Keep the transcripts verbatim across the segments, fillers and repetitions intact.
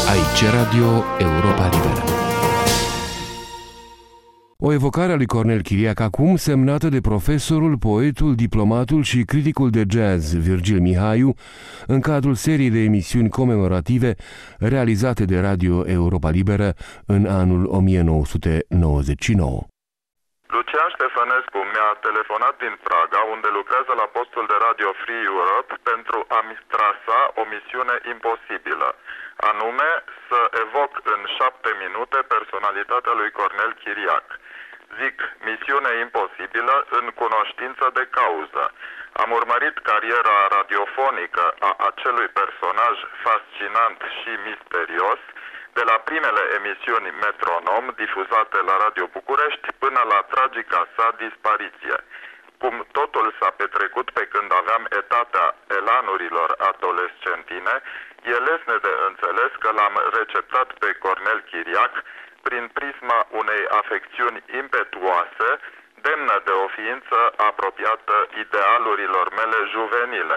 Aici Radio Europa Liberă. O evocare a lui Cornel Chiriac acum, semnată de profesorul, poetul, diplomatul și criticul de jazz Virgil Mihaiu, în cadrul seriei de emisiuni comemorative realizate de Radio Europa Liberă în anul o mie nouă sute nouăzeci și nouă. Lucian Ștefănescu mi-a telefonat din Praga, unde lucrează la postul de Radio Free Europe, pentru a-mi trasa o misiune imposibilă, anume să evoc în șapte minute personalitatea lui Cornel Chiriac. Zic misiune imposibilă în cunoștință de cauză. Am urmărit cariera radiofonică a acelui personaj fascinant și misterios, de la primele emisiuni Metronom difuzate la Radio București până la tragica sa dispariție. Cum totul s-a petrecut pe când aveam etatea elanurilor adolescentine, e lesne de înțeles că l-am receptat pe Cornel Chiriac prin prisma unei afecțiuni impetuoase, demnă de o ființă apropiată idealurilor mele juvenile.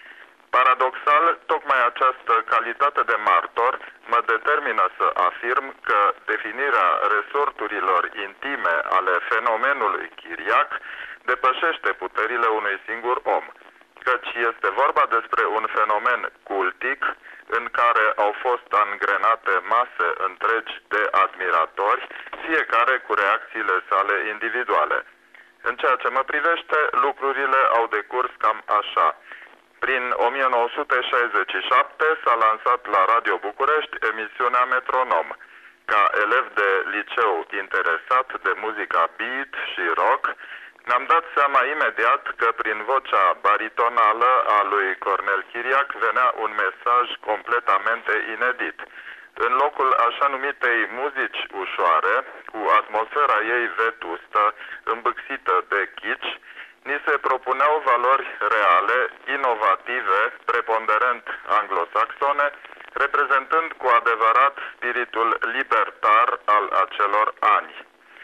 Paradoxal, tocmai această calitate de martor mă determină să afirm că definirea resorturilor intime ale fenomenului Chiriac depășește puterile unui singur om, căci este vorba despre un fenomen cultic în care au fost angrenate mase întregi de admiratori, fiecare cu reacțiile sale individuale. În ceea ce mă privește, lucrurile au decurs cam așa. Prin o mie nouă sute șaizeci și șapte s-a lansat la Radio București emisiunea Metronom. Ca elev de liceu interesat de muzica beat și rock, ne-am dat seama imediat că prin vocea baritonală a lui Cornel Chiriac venea un mesaj completamente inedit. În locul așa numitei muzici ușoare, cu atmosfera ei vetustă, îmbâxită de kitsch, ni se propuneau valori reale, inovative, preponderent anglosaxone, reprezentând cu adevărat spiritul libertar al acelor ani.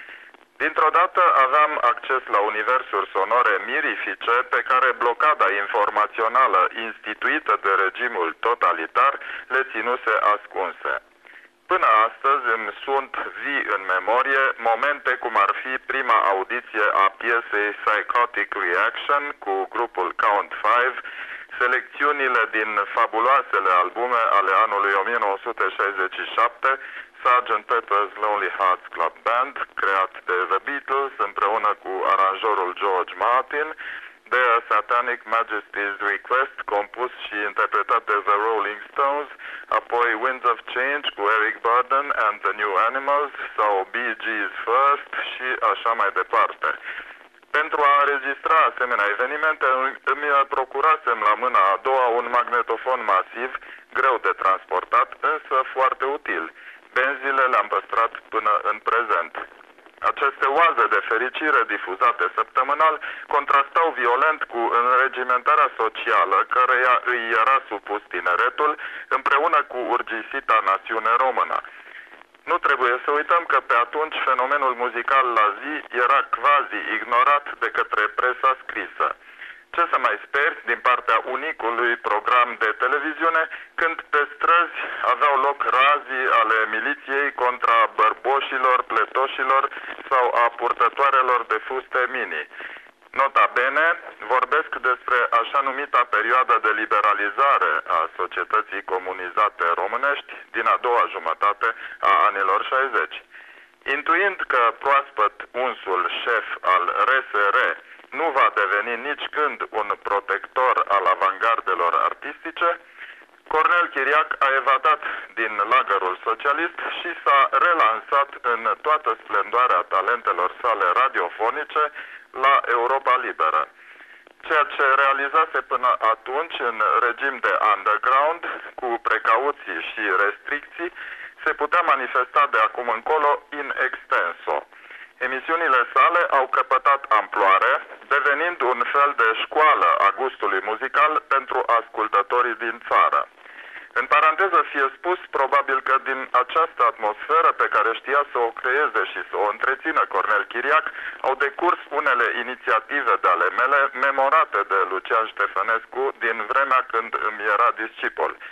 Dintr-o dată aveam acces la universuri sonore mirifice pe care blocada informațională instituită de regimul totalitar le ținuse ascunse. Până astăzi îmi sunt vii în memorie momente cum ar fi prima audiție a piesei Psychotic Reaction cu grupul Count Five, selecțiunile din fabuloasele albume ale anului o mie nouă sute șaizeci și șapte, sergeant Pepper's Lonely Hearts Club Band, creat de The Beatles împreună cu aranjorul George Martin, Their Satanic Majesty's Request, compus și interpretat de The Rolling Stones, apoi Winds of Change cu Eric Burdon and the New Animals sau Bee Gees First și așa mai departe. Pentru a înregistra asemenea evenimente îmi procurasem la mâna a doua un magnetofon masiv, greu de transportat, însă foarte util. Benzile le-am păstrat până în prezent. Aceste oaze de fericire difuzate săptămânal contrastau violent cu înregimentarea socială căreia îi era supus tineretul, împreună cu urgisita națiune română. Nu trebuie să uităm că pe atunci fenomenul muzical la zi era quasi ignorat de către presa scrisă. Ce să mai speri din partea unicului program de televiziune când pe străzi aveau loc razii ale miliției contra bărboșilor, pletoșilor sau a purtătoarelor de fuste mini. Nota bene, vorbesc despre așa numita perioadă de liberalizare a societății comunizate românești din a doua jumătate a anilor șaizeci. Intuind că proaspăt unsul șef al R S R nu va deveni nici când un protector al avangardelor artistice, Cornel Chiriac a evadat din lagărul socialist și s-a relansat în toată splendoarea talentelor sale radiofonice la Europa Liberă. Ceea ce realizase până atunci în regim de underground, cu precauții și restricții, se putea manifesta de acum încolo in extenso. Emisiunile sale au căpătat amploare, devenind un fel de școală a gustului muzical pentru ascultătorii din țară. În paranteză fie spus, probabil că din această atmosferă pe care știa să o creeze și să o întrețină Cornel Chiriac, au decurs unele inițiative de ale mele memorate de Lucian Ștefănescu din vremea când îmi era discipol.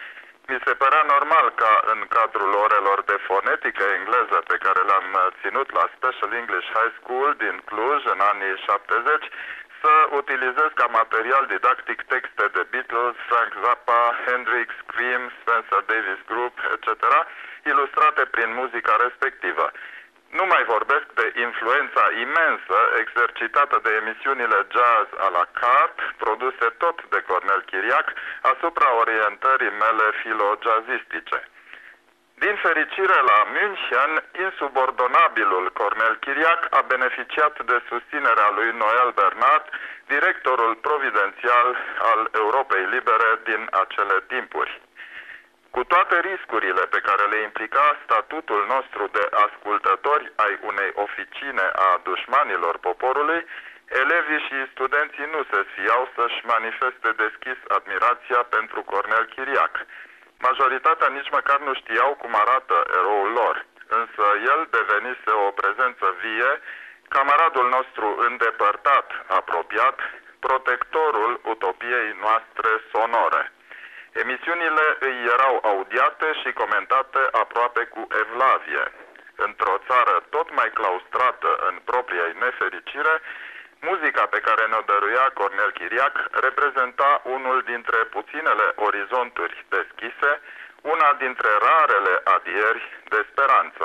Mi se părea normal ca în cadrul orelor de fonetică engleză pe care le-am ținut la Special English High School din Cluj în anii șaptezeci să utilizez ca material didactic texte de Beatles, Frank Zappa, Hendrix, Cream, Spencer Davis Group, et cetera, ilustrate prin muzica respectivă. Nu mai vorbesc de influența imensă exercitată de emisiunile jazz à la carte, produse tot de Cornel Chiriac, asupra orientării mele filo-jazzistice. Din fericire, la München, insubordonabilul Cornel Chiriac a beneficiat de susținerea lui Noel Bernard, directorul providențial al Europei Libere din acele timpuri. Cu toate riscurile pe care le implica statutul nostru de ascultători ai unei oficine a dușmanilor poporului, elevii și studenții nu se sfiau să-și manifeste deschis admirația pentru Cornel Chiriac. Majoritatea nici măcar nu știau cum arată eroul lor, însă el devenise o prezență vie, camaradul nostru îndepărtat, apropiat, protectorul utopiei noastre sonore. Emisiunile îi erau audiate și comentate aproape cu evlavie. Într-o țară tot mai claustrată în propria nefericire, muzica pe care ne-o dăruia Cornel Chiriac reprezenta unul dintre puținele orizonturi deschise, una dintre rarele adieri de speranță.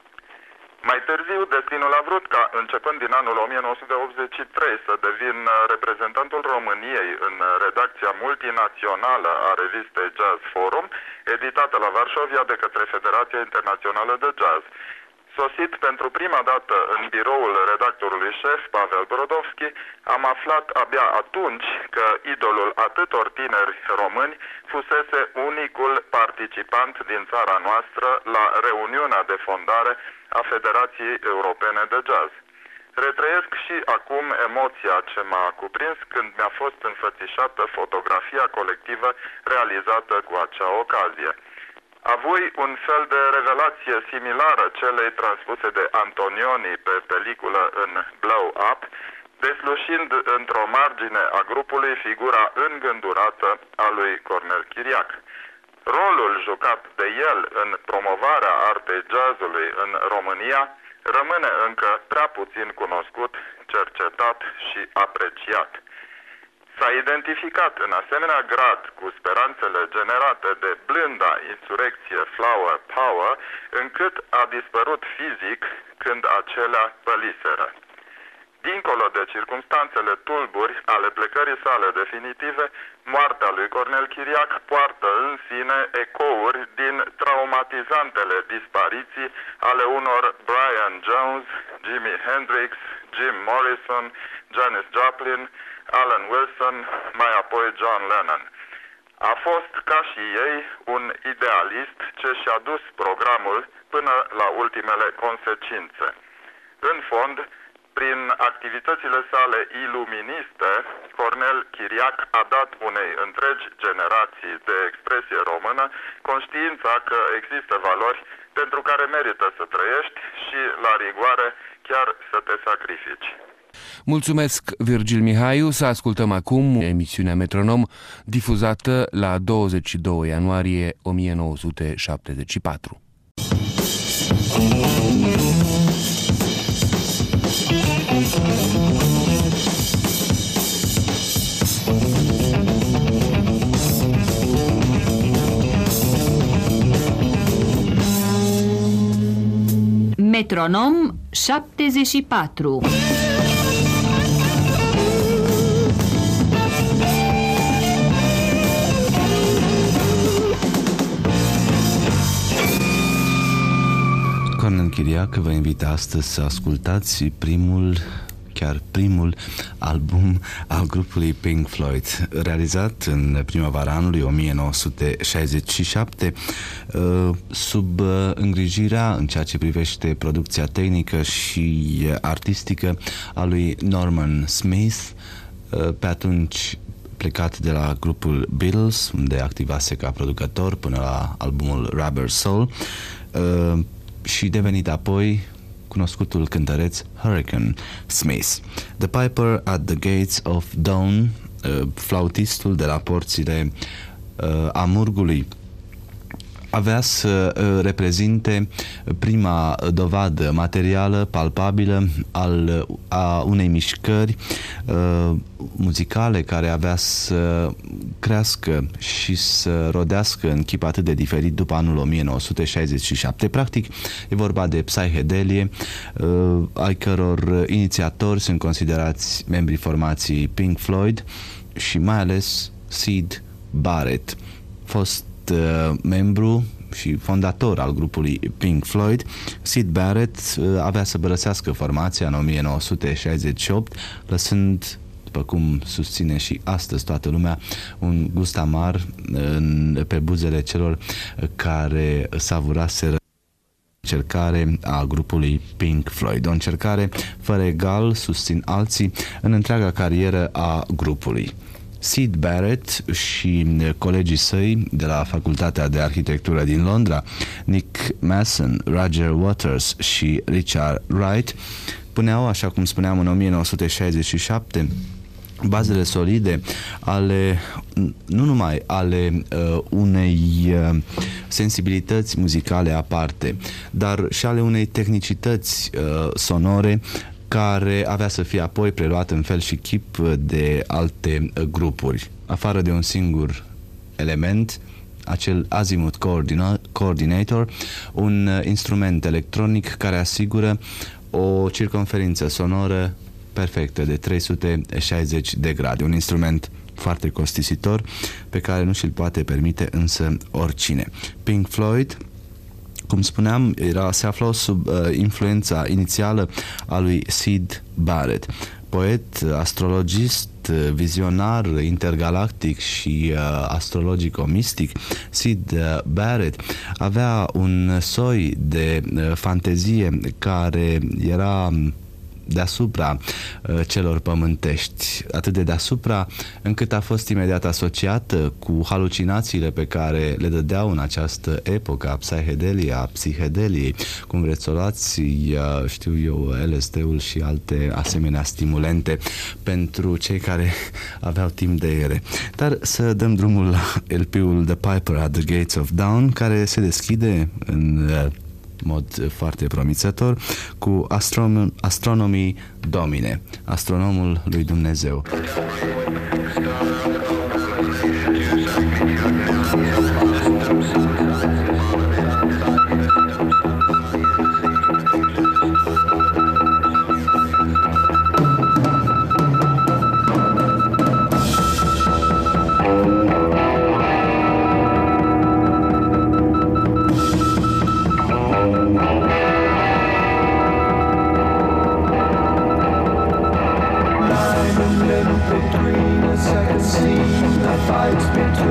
Mai târziu, destinul a vrut ca, începând din anul o mie nouă sute optzeci și trei, să devin reprezentantul României în redacția multinațională a revistei Jazz Forum, editată la Varșovia de către Federația Internațională de Jazz. Sosit pentru prima dată în biroul redactorului șef, Pavel Brodovski, am aflat abia atunci că idolul atâtor tineri români fusese unicul participant din țara noastră la reuniunea de fondare a Federației Europene de Jazz. Retrăiesc și acum emoția ce m-a cuprins când mi-a fost înfățișată fotografia colectivă realizată cu acea ocazie. Avui un fel de revelație similară celei transpuse de Antonioni pe peliculă în Blow Up, deslușind într-o margine a grupului figura îngândurată a lui Cornel Chiriac. Rolul jucat de el în promovarea artei jazzului în România rămâne încă prea puțin cunoscut, cercetat și apreciat. S-a identificat în asemenea grad cu speranțele generate de blânda insurecție Flower Power, încât a dispărut fizic când acelea păliseră. Dincolo de circumstanțele tulburi ale plecării sale definitive, moartea lui Cornel Chiriac poartă în sine ecouri din traumatizantele dispariții ale unor Brian Jones, Jimi Hendrix, Jim Morrison, Janis Joplin, Alan Wilson, mai apoi John Lennon. A fost, ca și ei, un idealist ce și-a dus programul până la ultimele consecințe. În fond, prin activitățile sale iluministe, Cornel Chiriac a dat unei întregi generații de expresie română conștiința că există valori pentru care merită să trăiești și, la rigoare, chiar să te sacrifici. Mulțumesc, Virgil Mihaiu. Să ascultăm acum emisiunea Metronom, difuzată la douăzeci și doi ianuarie o mie nouă sute șaptezeci și patru. Metronom șaptezeci și patru. Cornel Chiriac vă invită astăzi să ascultați primul, chiar primul album al grupului Pink Floyd, realizat în primăvara anului o mie nouă sute șaizeci și șapte sub îngrijirea în ceea ce privește producția tehnică și artistică a lui Norman Smith, pe atunci plecat de la grupul Beatles, unde activase ca producător până la albumul Rubber Soul, și devenit apoi cunoscutul cântăreț Hurricane Smith. The Piper at the Gates of Dawn, uh, flautistul de la porțile uh, Amurgului. avea să reprezinte prima dovadă materială, palpabilă al, a unei mișcări uh, muzicale care avea să crească și să rodească în chip atât de diferit după anul o mie nouă sute șaizeci și șapte. Practic, e vorba de psychedelie, uh, ai căror inițiatori sunt considerați membrii formației Pink Floyd și mai ales Syd Barrett, fost uh, membru și fondator al grupului Pink Floyd. Syd Barrett uh, avea să părăsească formația în o mie nouă sute șaizeci și opt, lăsând, după cum susține și astăzi toată lumea, un gust amar în, pe buzele celor care savuraseră încercare a grupului Pink Floyd. O încercare fără egal, susțin alții, în întreaga carieră a grupului. Syd Barrett și colegii săi de la Facultatea de Arhitectură din Londra, Nick Mason, Roger Waters și Richard Wright, puneau, așa cum spuneam, în o mie nouă sute șaizeci și șapte bazele solide ale, nu numai ale uh, unei uh, sensibilități muzicale aparte, dar și ale unei tehnicități uh, sonore care avea să fie apoi preluat în fel și chip de alte grupuri. Afară de un singur element, acel Azimuth Coordinator, un instrument electronic care asigură o circumferință sonoră perfectă de trei sute șaizeci de grade. Un instrument foarte costisitor pe care nu și-l poate permite însă oricine. Pink Floyd, cum spuneam, era, se aflau sub uh, influența inițială a lui Syd Barrett, poet, astrologist, vizionar intergalactic și uh, astrologico-mistic. Syd Barrett avea un soi de uh, fantezie care era deasupra uh, celor pământești, atât de deasupra încât a fost imediat asociată cu halucinațiile pe care le dădeau în această epocă a psihedeliei, a psihedeliei, cum vreți să o luați, uh, știu eu, L S D-ul și alte asemenea stimulente pentru cei care aveau timp de ele. Dar să dăm drumul la L P-ul The Piper at the Gates of Dawn, care se deschide în uh, mod foarte promițător cu Astrom- Astronomii Domine, astronomul lui Dumnezeu. Between a second scene, the fight between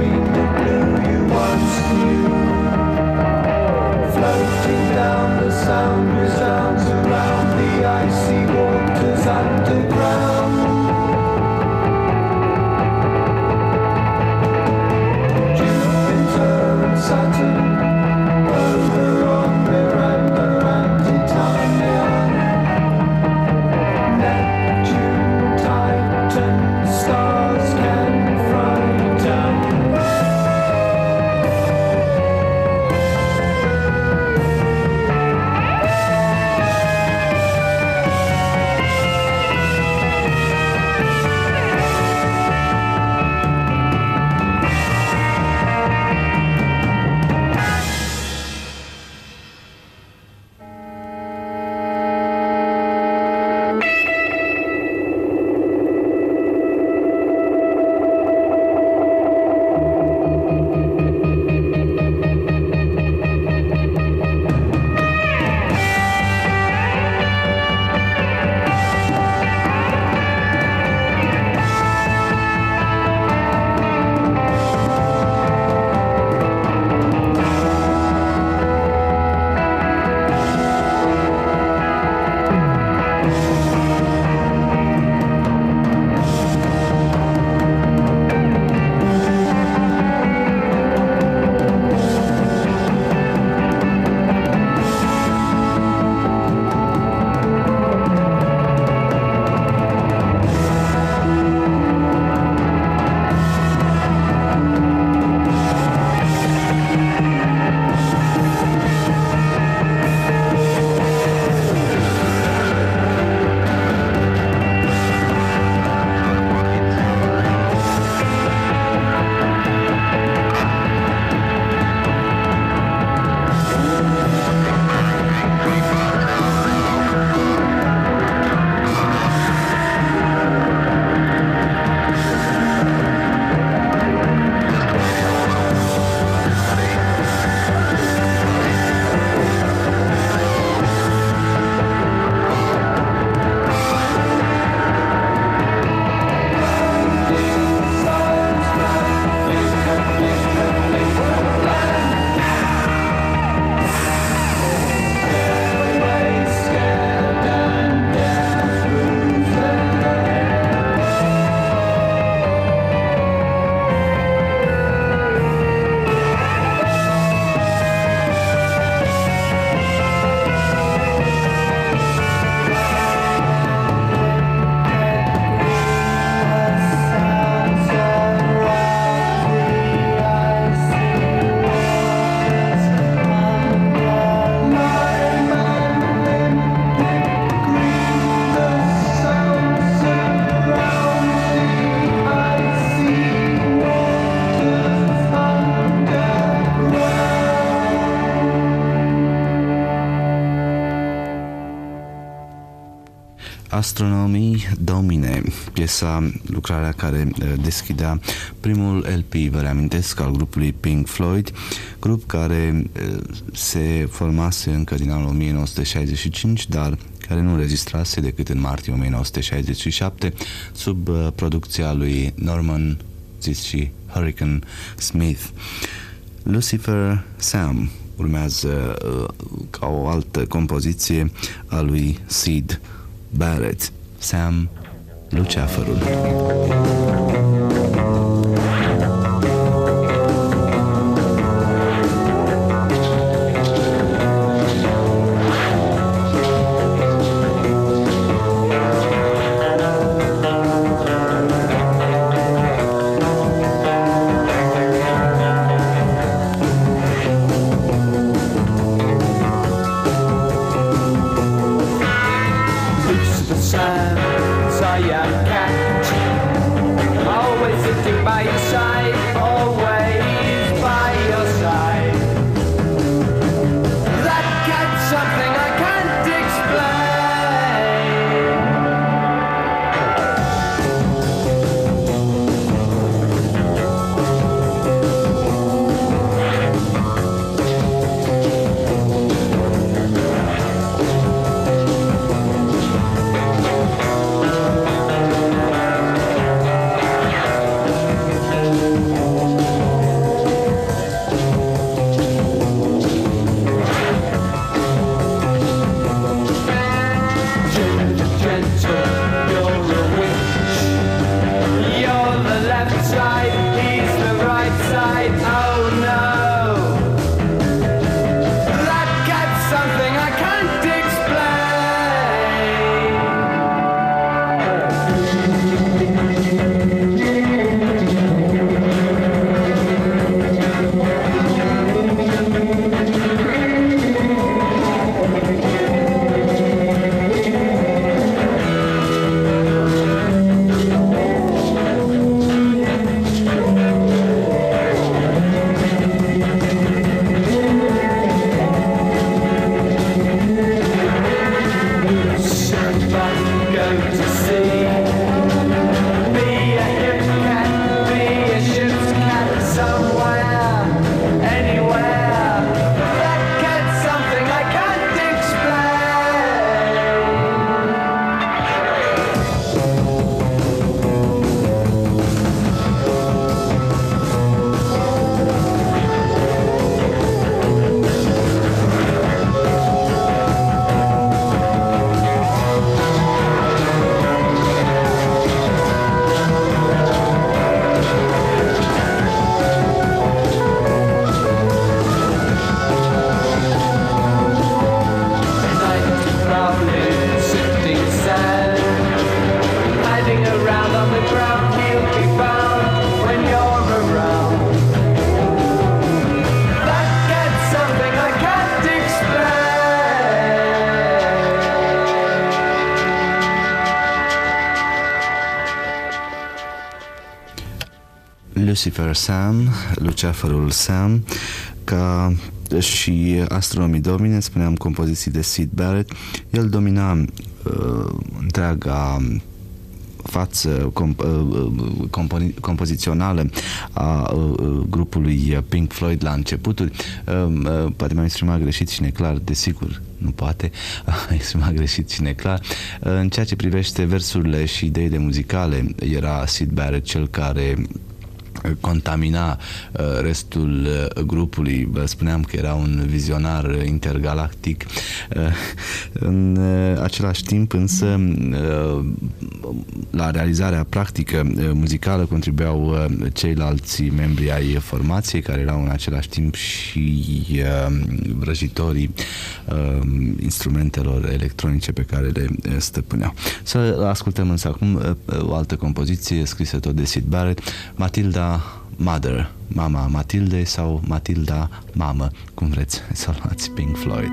Astronomii Domine, piesa, lucrarea care deschidea primul L P, vă reamintesc, al grupului Pink Floyd, grup care se formase încă din anul o mie nouă sute șaizeci și cinci, dar care nu înregistrase decât în martie o mie nouă sute șaizeci și șapte sub producția lui Norman, zis și Hurricane Smith. Lucifer Sam urmează uh, ca o altă compoziție a lui Syd Barrett, Sam, Luceafărul. Lucifer Sam, Luceafărul Sam, ca și Astronomii Domine, spuneam, compoziții de Syd Barrett. El domina uh, întreaga față comp, uh, compo, compozițională a uh, grupului Pink Floyd la începuturi. Uh, uh, poate m-am exprimat greșit și neclar, desigur, nu poate, am exprimat greșit și neclar. Uh, în ceea ce privește versurile și ideile muzicale, era Syd Barrett cel care contamina restul grupului. Vă spuneam că era un vizionar intergalactic. În același timp, însă, la realizarea practică muzicală contribuiau ceilalți membri ai formației, care erau în același timp și vrăjitorii instrumentelor electronice pe care le stăpâneau. Să ascultăm însă acum o altă compoziție scrisă tot de Syd Barrett, Matilda Mother, Mama Matilde sau Matilda Mamă, cum vreți să o luați, Pink Floyd.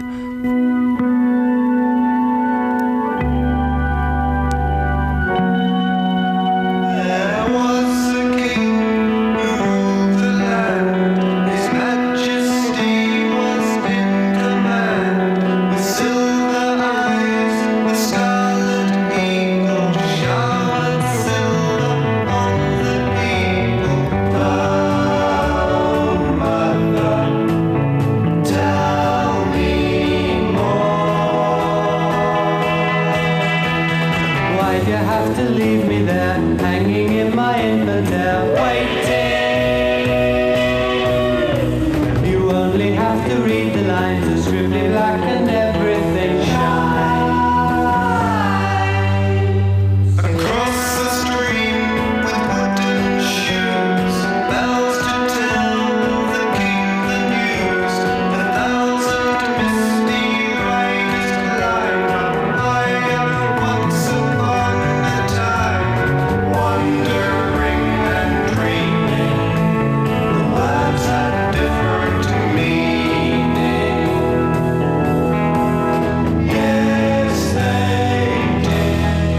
Silver eyes, the scarlet strictly black and everything shines. Across the stream with wooden shoes, bells to tell the king the news. A thousand misty riders glide by once upon a time, wandering and dreaming. The words had different meaning. Yes, they did.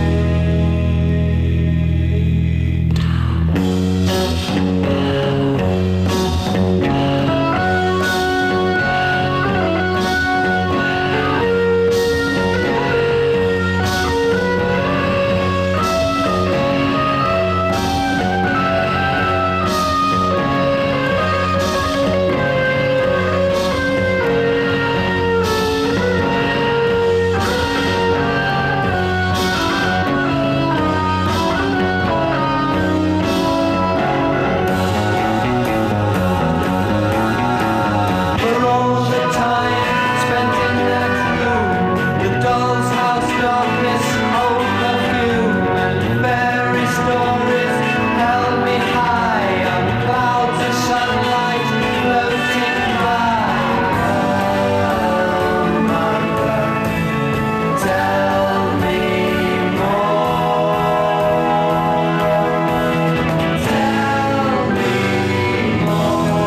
For all the time spent in that room, the doll's house darkness, old perfume, and fairy stories held me high on clouds of sunlight floating by. Oh, mother, tell me more. Tell me more.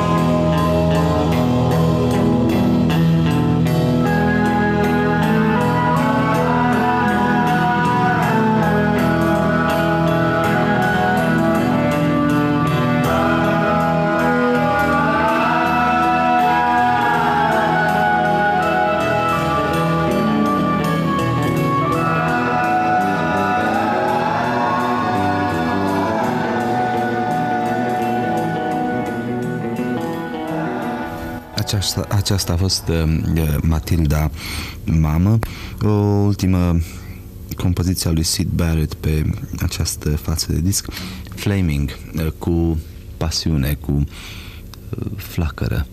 Aceasta, aceasta a fost uh, Matilda, mamă, o ultimă compoziție a lui Syd Barrett pe această față de disc, Flaming, uh, cu pasiune, cu uh, flacără.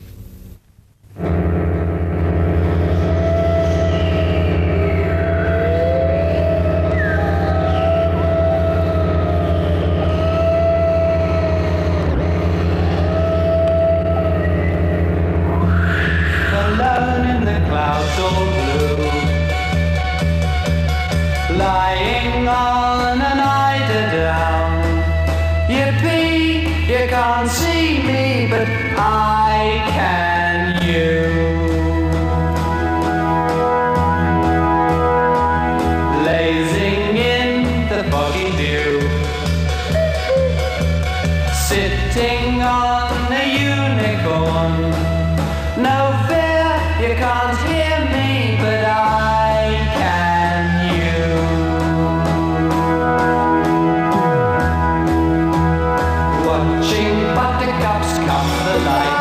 Alone in the clouds all blue, lying on an eider down. Yippee, you can't see me, but I can you. Blazing in the foggy dew, sitting on a unicorn. No fear, you can't hear me, but I can you. Watching buttercups come the light,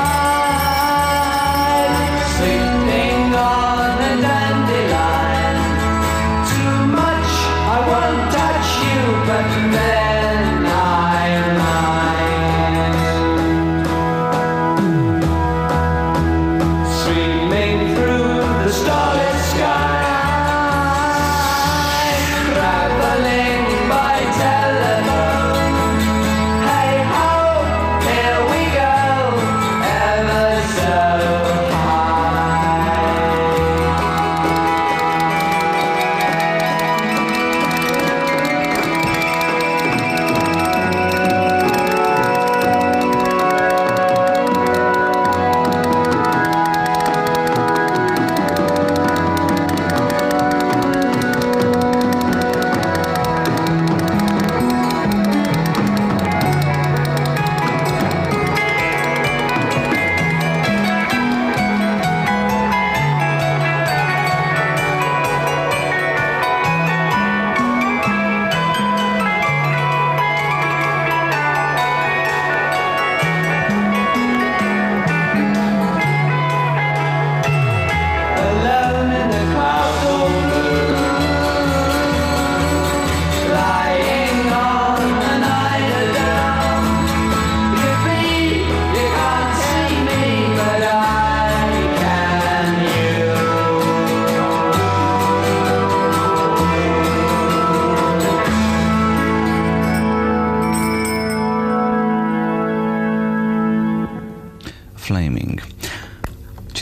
sleeping on a dandelion. Too much, I won't touch you, but then I might. Streaming through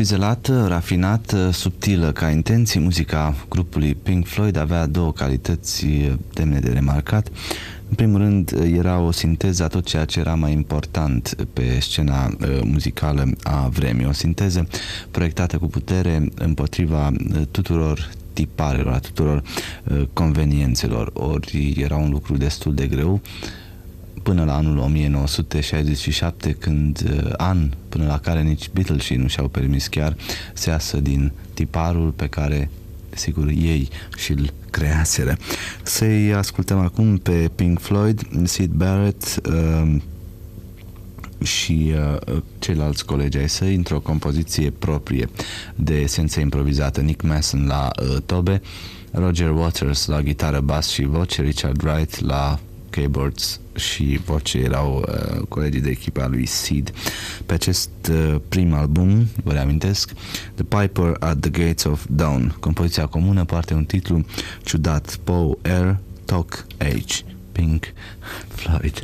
cizelată, rafinată, subtilă ca intenții, muzica grupului Pink Floyd avea două calități demne de remarcat. În primul rând, era o sinteză a tot ceea ce era mai important pe scena uh, muzicală a vremii. O sinteză proiectată cu putere împotriva uh, tuturor tiparelor, a tuturor uh, conveniențelor. Ori era un lucru destul de greu până la anul o mie nouă sute șaizeci și șapte, când uh, an până la care nici Beatles nu și-au permis chiar să iasă din tiparul pe care, sigur, ei și-l creaseră. Să-i ascultăm acum pe Pink Floyd, Syd Barrett uh, și uh, ceilalți colegi ai săi într-o compoziție proprie de esență improvizată. Nick Mason la uh, tobe, Roger Waters la gitară, bas și voce, Richard Wright la keyboards și voce erau uh, colegii de echipă a lui Sid. Pe acest uh, prim album, vă reamintesc, The Piper at the Gates of Dawn. Compoziția comună poartă un titlu ciudat, Poe R. Talk H. Pink Floyd.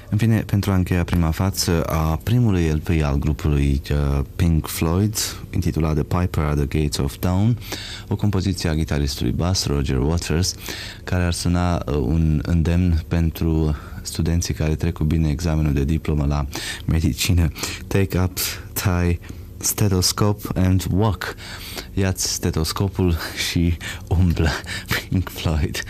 În fine, pentru a încheia prima față a primului L P al grupului uh, Pink Floyd, intitulat The Piper at the Gates of Dawn, o compoziție a gitaristului bass Roger Waters, care ar suna uh, un îndemn pentru studenții care trec cu bine examenul de diplomă la medicină. Take up thy stethoscope and walk. Ia-ți stetoscopul și umblă. Pink Floyd.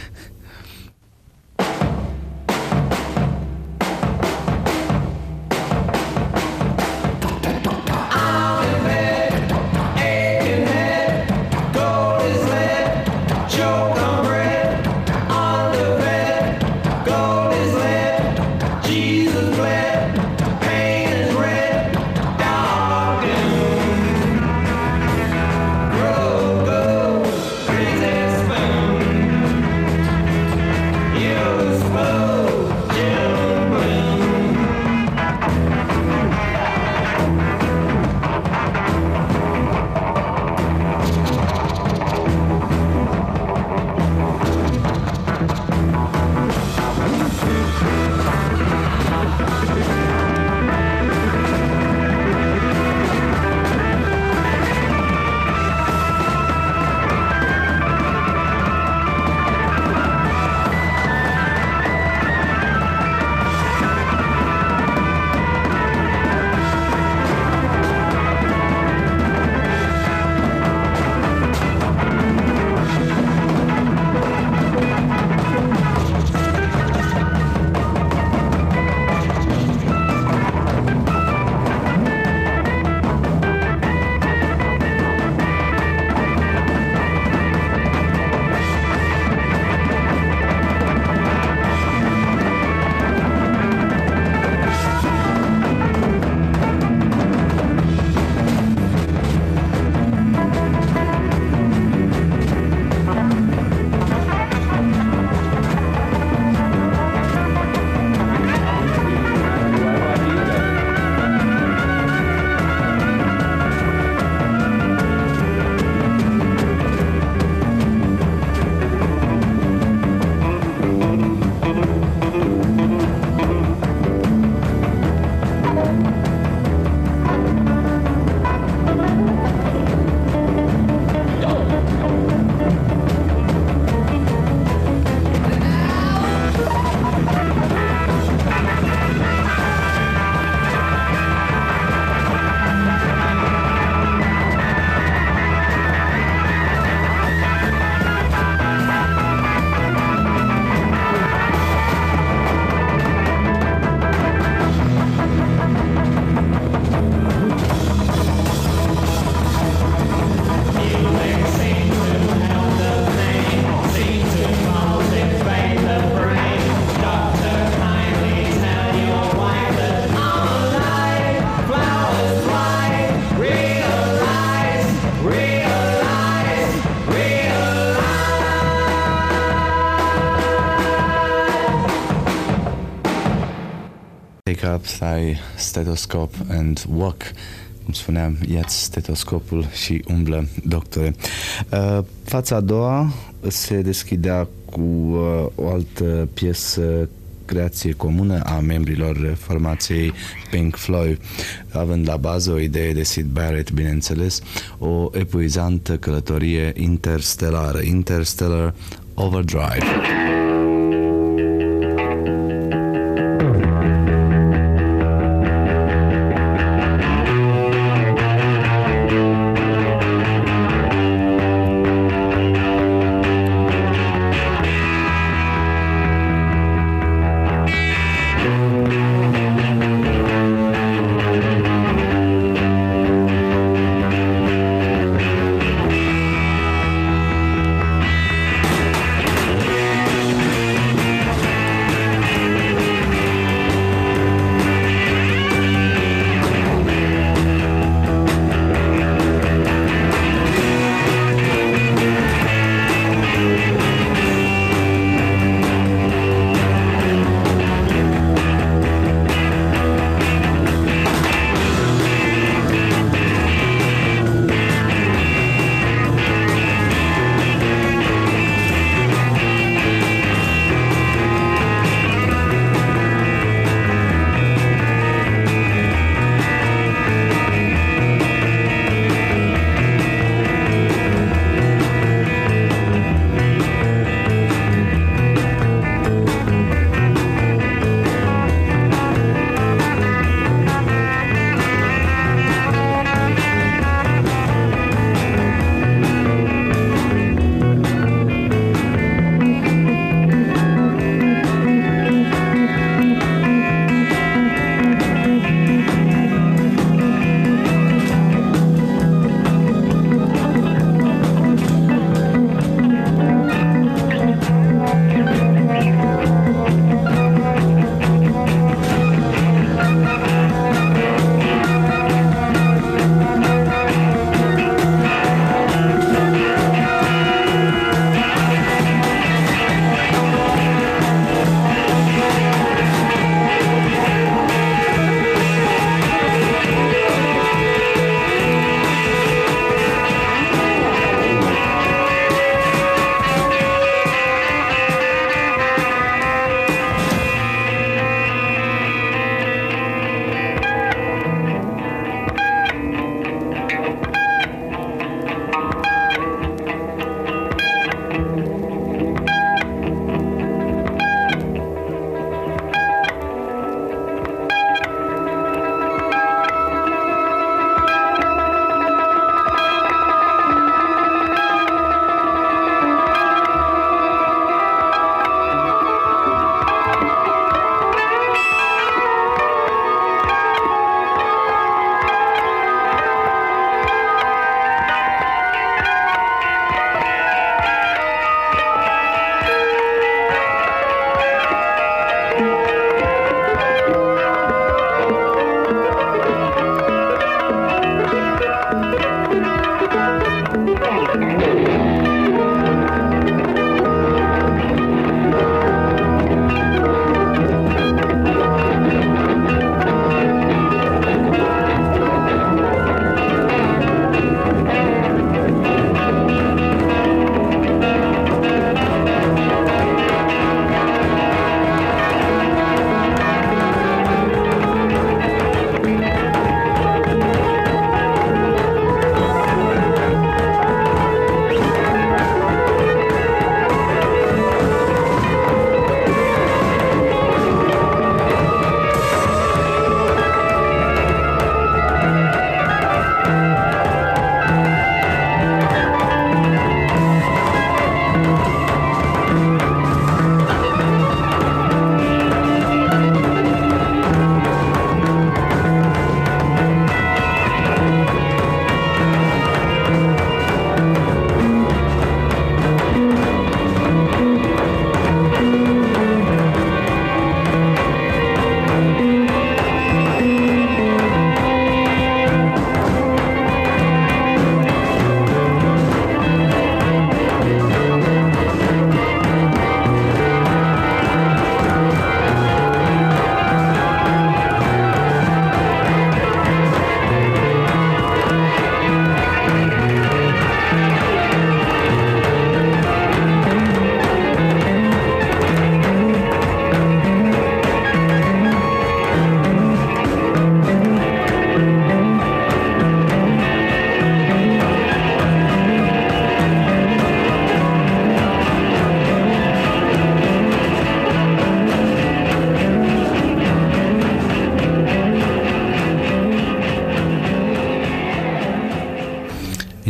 Take up thy stethoscope and walk. Cum spuneam, ia-ți stetoscopul și umblă, doctore. Uh, fața a doua se deschidea cu uh, o altă piesă, creație comună a membrilor formației Pink Floyd, având la bază o idee de Syd Barrett, bineînțeles, o epuizantă călătorie interstelară, Interstellar Overdrive.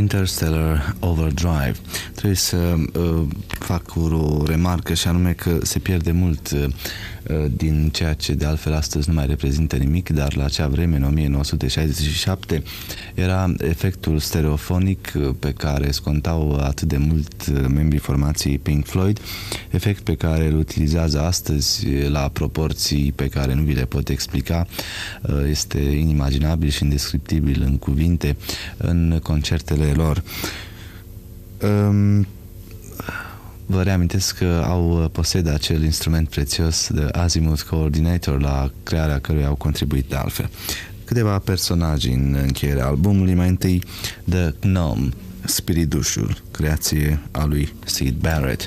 Interstellar Overdrive. Trebuie să uh, fac o remarcă și anume că se pierde mult uh, din ceea ce de altfel astăzi nu mai reprezintă nimic, dar la acea vreme, în o mie nouă sute șaizeci și șapte, era efectul stereofonic pe care scontau atât de mult membrii formației Pink Floyd, efect pe care îl utilizează astăzi la proporții pe care nu vi le pot explica. Este inimaginabil și indescriptibil în cuvinte în concertele lor. Um, Vă reamintesc că au posedă acel instrument prețios de Azimuth Coordinator, la crearea căruia au contribuit de altfel. Câteva personaje în încheierea albumului. Mai întâi The Gnome, spiridușul, creație a lui Syd Barrett.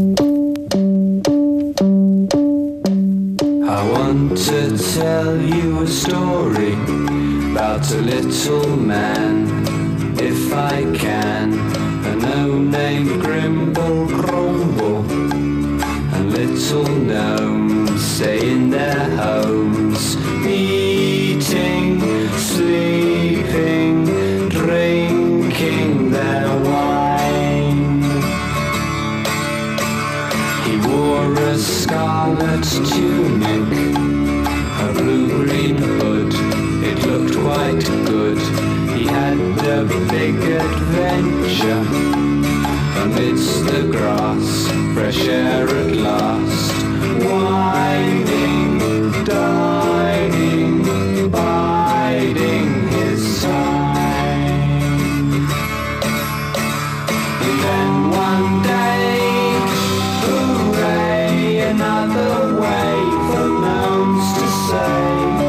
I want to tell you a story about a little man, if I can. A no-name Grimble Grumble, and little gnomes stay in their homes, eating, sleeping, drinking their wine. He wore a scarlet tunic, a blue-green hood, it looked quite good. He had a big adventure amidst the grass, fresh air at last, winding, dining, biding his time. And then one day, hooray, another way for gnomes to say.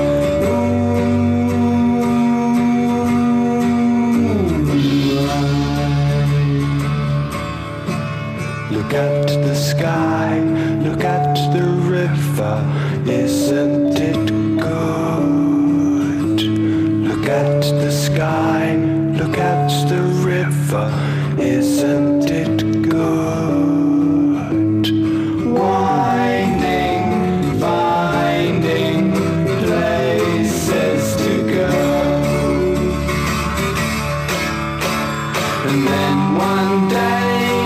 Look at the sky, look at the river, isn't it good? Look at the sky, look at the river, isn't it good? Winding, finding places to go. And then one day,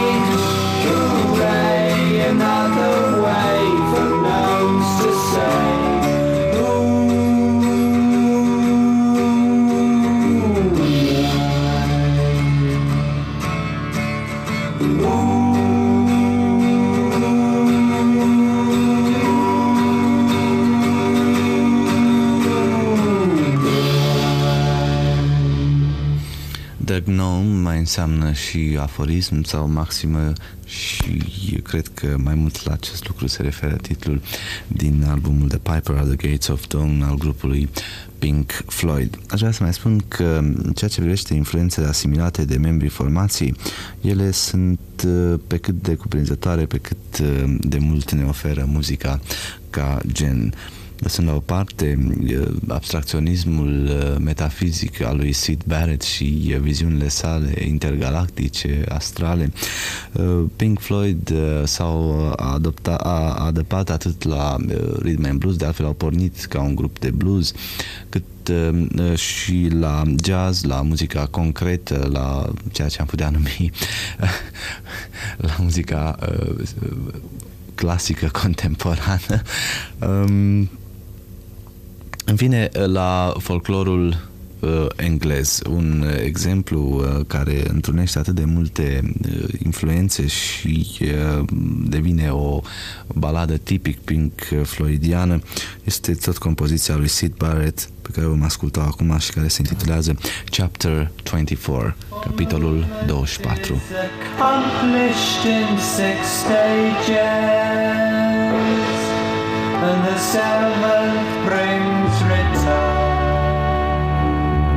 another way for gnomes to say, The Gnome mai înseamnă și aforism sau maximă și cred că mai mult la acest lucru se referă titlul din albumul The Piper at the Gates of Dawn al grupului Pink Floyd. Aș vrea să mai spun că ceea ce privește influențele asimilate de membrii formației, ele sunt pe cât de cuprinzătoare, pe cât de mult ne oferă muzica ca gen. Lăsând la o parte abstracționismul metafizic al lui Syd Barrett și viziunile sale intergalactice, astrale, Pink Floyd s-au adoptat, a adăpat atât la rhythm and blues, de altfel au pornit ca un grup de blues, cât și la jazz, la muzica concretă, la ceea ce am putea numi la muzica clasică contemporană. Um, în fine, la folclorul uh, englez, un exemplu uh, care întrunește atât de multe uh, influențe și uh, devine o baladă tipic Pink Floydiană, este tot compoziția lui Syd Barrett, pe care vom asculta acum și care se intitulează Chapter douăzeci și patru, capitolul douăzeci și patru. Accomplished in six stages, and the seventh brings return.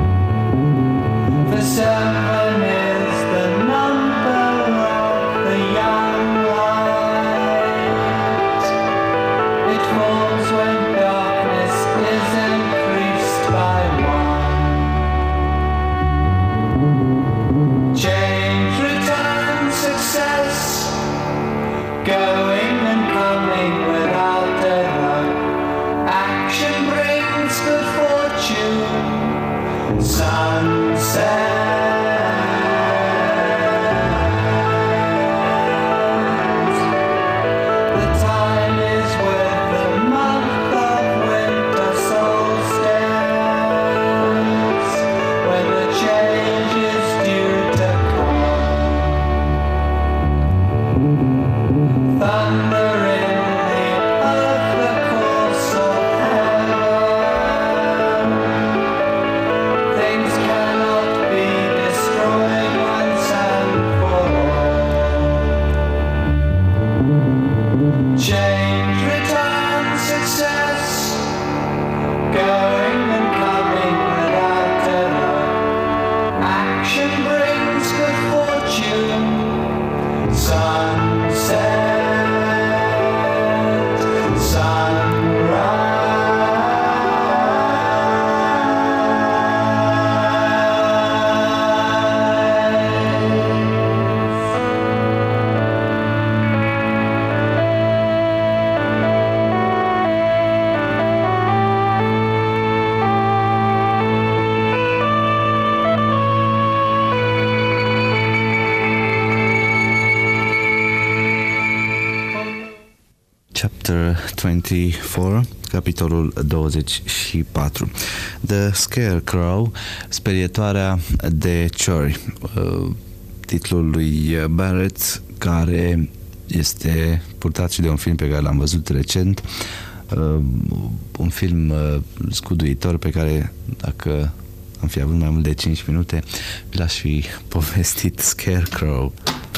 The seven is the number of the young light. It falls when darkness is increased by one. Change, return, success, going and coming without delay. Action brings good fortune, sunset. Chapter twenty-four, capitolul douăzeci și patru. The Scarecrow, sperietoarea de ciori, titlul lui Barrett, care este purtat și de un film pe care l-am văzut recent, un film scuduitor pe care, dacă am fi avut mai mult de cinci minute, l-aș fi povestit. Scarecrow.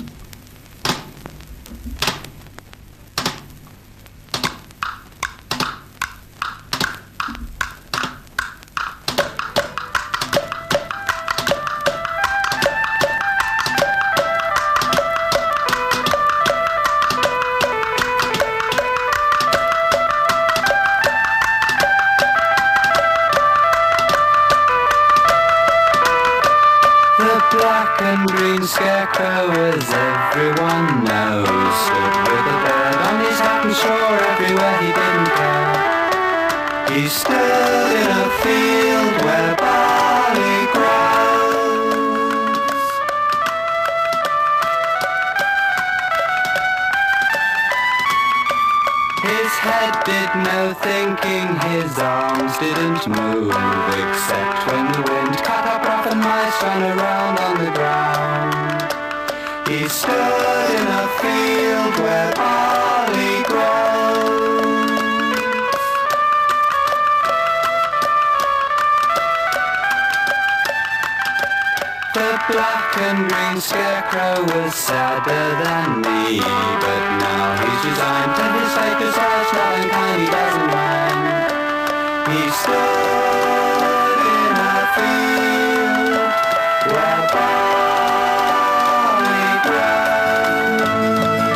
Black and green scarecrow, as everyone knows, stood with a bird on his hat and swore everywhere he didn't care. He stood in a field where barley grows. His head did no thinking, his arms didn't move, except when the wind cut up rough and mice ran around on the ground. He stood in a field where barley grows. The black and green scarecrow was sadder than me, but now he's resigned and his acres are smelling and he doesn't mind. He stood in a field where barley grows.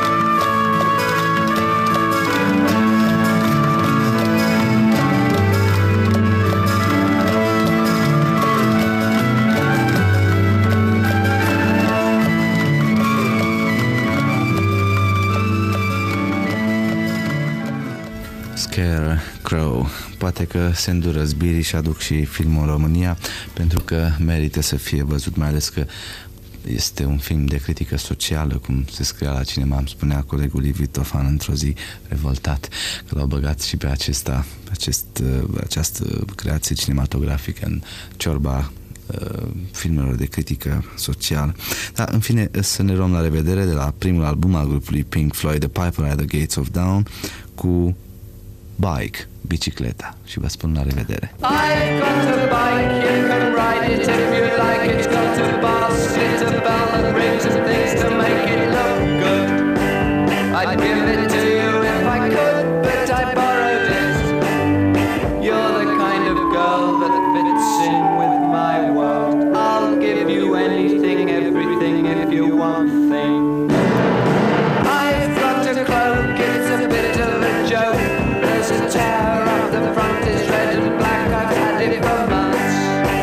Scarecrow. Poate că se îndură zbirii și aduc și filmul în România, pentru că merită să fie văzut, mai ales că este un film de critică socială, cum se scria la cinema, îmi spunea colegul Liviu Tofan într-o zi revoltat că l-au băgat și pe acesta, acest, această creație cinematografică în ciorba uh, filmelor de critică socială. Dar, în fine, să ne luăm la revedere de la primul album al grupului Pink Floyd, The Piper at the Gates of Dawn, cu Bike, bicicleta, și vă spun la revedere. I've got a bike, you can ride it if you like. It's got a bus, it's a bell that rings and things to make it look good. I'd give it to you if I could, but I borrowed it. You're the kind of girl that fits in with my world. I'll give you anything, everything if you want things. I've got a cloak, it's a bit of a joke. There's a tear up the front, it's red and black, I've had it for months.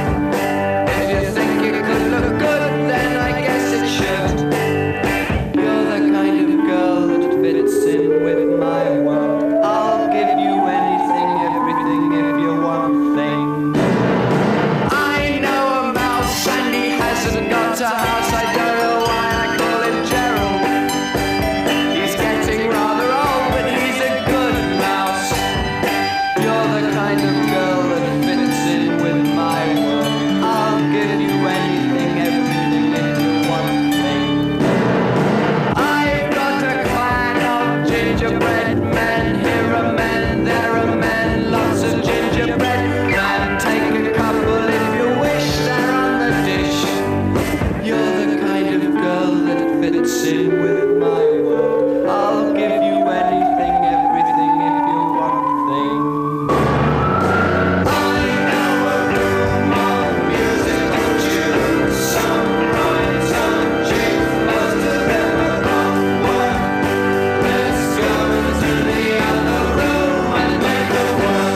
If you think it could look good, then I guess it should. You're the kind of girl that fits in with my world. I'll give you anything, everything if you want things. I know a mouse and he hasn't got a house, I don't know why I call him Gerald. He's getting rather old, but he's a good mouse. You're the kind of girl that fits in with my world. I'll give you anything, everything if you want things. I've got a clan of gingerbread men. Here are men, there are men, lots of gingerbread men. Take a couple if you wish, they're on the dish. You're the kind of girl that fits in with my world. I'll give you anything, everything if you want things. I know a room on musical tunes, some right, some cheap, most of them are not work. Let's go into the other room and make it work.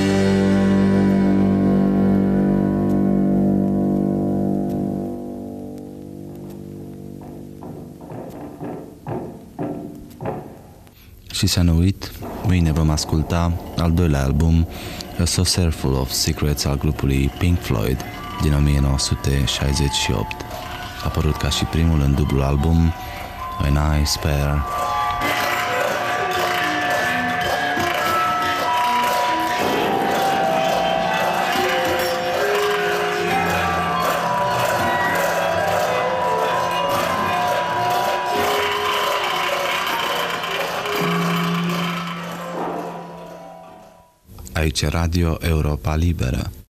Și să nu uit, mâine vom asculta al doilea album, A Saucerful of Secrets, al grupului Pink Floyd din o mie nouă sute șaizeci și opt. A apărut ca și primul în dublul album When I Spare. Aici Radio Europa Liberă.